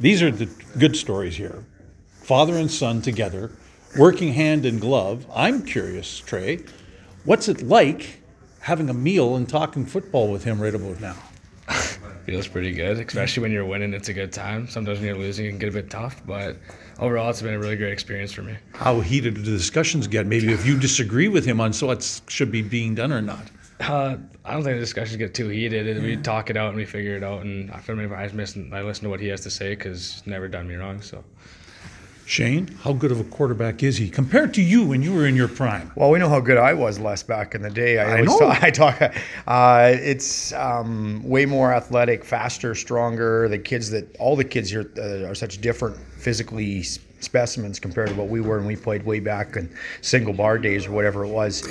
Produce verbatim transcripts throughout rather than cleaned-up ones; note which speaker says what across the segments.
Speaker 1: these are the good stories here. Father and son together, working hand in glove. I'm curious, Trey, what's it like having a meal and talking football with him right about now?
Speaker 2: Feels pretty good, especially when you're winning. It's a good time. Sometimes when you're losing, it can get a bit tough, but overall, it's been a really great experience for me.
Speaker 1: How heated do the discussions get? Maybe if you disagree with him on so what should be being done or not.
Speaker 2: Uh, I don't think the discussions get too heated. Yeah. We talk it out and we figure it out, and I, I listen, I listen to what he has to say because he's never done me wrong. So.
Speaker 1: Shane, how good of a quarterback is he compared to you when you were in your prime?
Speaker 3: Well, we know how good I was, Les, back in the day. I,
Speaker 1: I
Speaker 3: always
Speaker 1: know.
Speaker 3: Talk, I talk. Uh, it's um, way more athletic, faster, stronger. The kids that all the kids here uh, are such different physically specimens compared to what we were when we played way back in single bar days or whatever it was.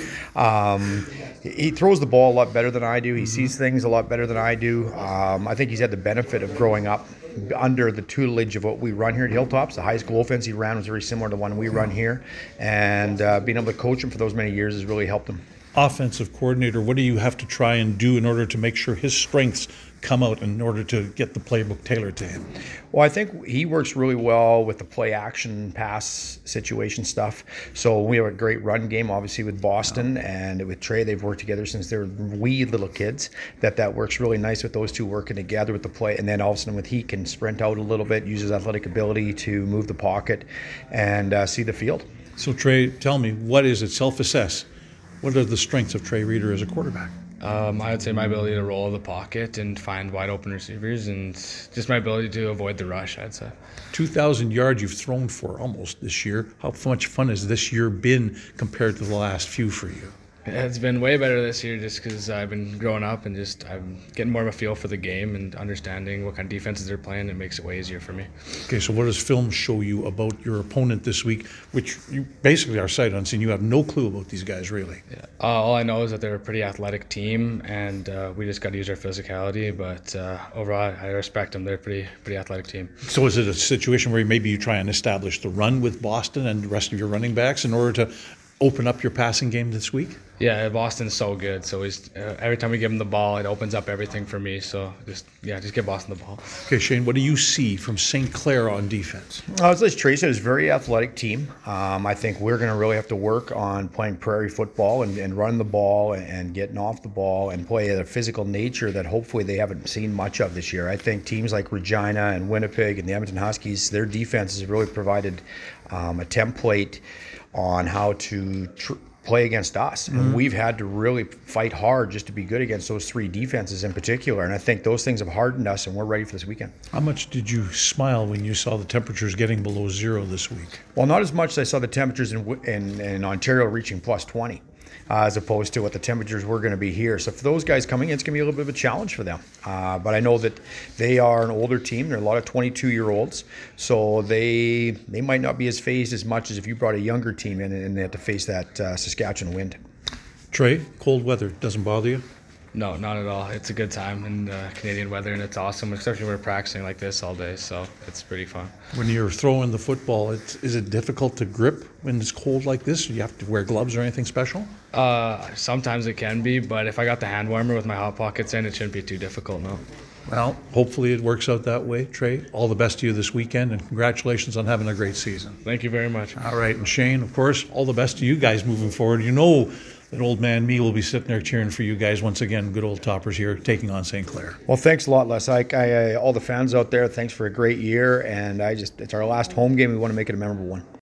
Speaker 3: Um, he throws the ball a lot better than I do. He mm-hmm. sees things a lot better than I do. Um, I think he's had the benefit of growing up under the tutelage of what we run here at Hilltops. The high school offense he ran was very similar to one we run here, and uh, being able to coach him for those many years has really helped him.
Speaker 1: Offensive coordinator, what do you have to try and do in order to make sure his strengths come out in order to get the playbook tailored to him?
Speaker 3: Well, I think he works really well with the play action pass situation stuff. So we have a great run game, obviously, with Boston and with Trey. They've worked together since they were wee little kids. That that works really nice with those two working together with the play. And then all of a sudden with he can sprint out a little bit, use his athletic ability to move the pocket and uh, see the field.
Speaker 1: So Trey, tell me, what is it? Self-assess. What are the strengths of Trey Reader as a quarterback?
Speaker 2: Um, I would say my ability to roll the pocket and find wide open receivers, and just my ability to avoid the rush, I'd say.
Speaker 1: two thousand yards you've thrown for almost this year. How much fun has this year been compared to the last few for you?
Speaker 2: It's been way better this year just because I've been growing up and just I'm getting more of a feel for the game and understanding what kind of defenses they're playing. It makes it way easier for me.
Speaker 1: Okay, so what does film show you about your opponent this week, which you basically are sight unseen? You have no clue about these guys, really.
Speaker 2: Yeah. Uh, all I know is that they're a pretty athletic team, and uh, we just got to use our physicality. But uh, overall, I respect them. They're a pretty, pretty athletic team.
Speaker 1: So is it a situation where maybe you try and establish the run with Boston and the rest of your running backs in order to open up your passing game this week?
Speaker 2: Yeah, Boston's so good. So he's, uh, every time we give him the ball, it opens up everything for me. So just yeah, just give Boston the ball.
Speaker 1: Okay, Shane, what do you see from Saint Clair on defense?
Speaker 3: Uh, as Trey said, it's a very athletic team. Um, I think we're going to really have to work on playing prairie football and, and running the ball and, and getting off the ball and play at a physical nature that hopefully they haven't seen much of this year. I think teams like Regina and Winnipeg and the Edmonton Huskies, their defenses have really provided um, a template on how to tr- play against us. Mm-hmm. And we've had to really fight hard just to be good against those three defenses in particular. And I think those things have hardened us, and we're ready for this weekend.
Speaker 1: How much did you smile when you saw the temperatures getting below zero this week?
Speaker 3: Well, not as much as I saw the temperatures in, in, in Ontario reaching plus twenty. Uh, as opposed to what the temperatures were going to be here. So for those guys coming in, it's going to be a little bit of a challenge for them. Uh, but I know that they are an older team. There are a lot of twenty-two-year-olds. So they they might not be as phased as much as if you brought a younger team in and they had to face that uh, Saskatchewan wind.
Speaker 1: Trey, cold weather doesn't bother you?
Speaker 2: No, not at all. It's a good time in uh, Canadian weather, and it's awesome, especially when we're practicing like this all day, so it's pretty fun.
Speaker 1: When you're throwing the football, it's, is it difficult to grip when it's cold like this? Do you have to wear gloves or anything special?
Speaker 2: Uh, sometimes it can be, but if I got the hand warmer with my Hot Pockets in, it shouldn't be too difficult, no.
Speaker 1: Well, hopefully it works out that way, Trey. All the best to you this weekend, and congratulations on having a great season.
Speaker 2: Thank you very much.
Speaker 1: All right, and Shane, of course, all the best to you guys moving forward. You know that old man me will be sitting there cheering for you guys once again. Good old Toppers here taking on Saint Clair.
Speaker 3: Well, thanks a lot, Les. I, I, all the fans out there, thanks for a great year, and I just it's our last home game. We want to make it a memorable one.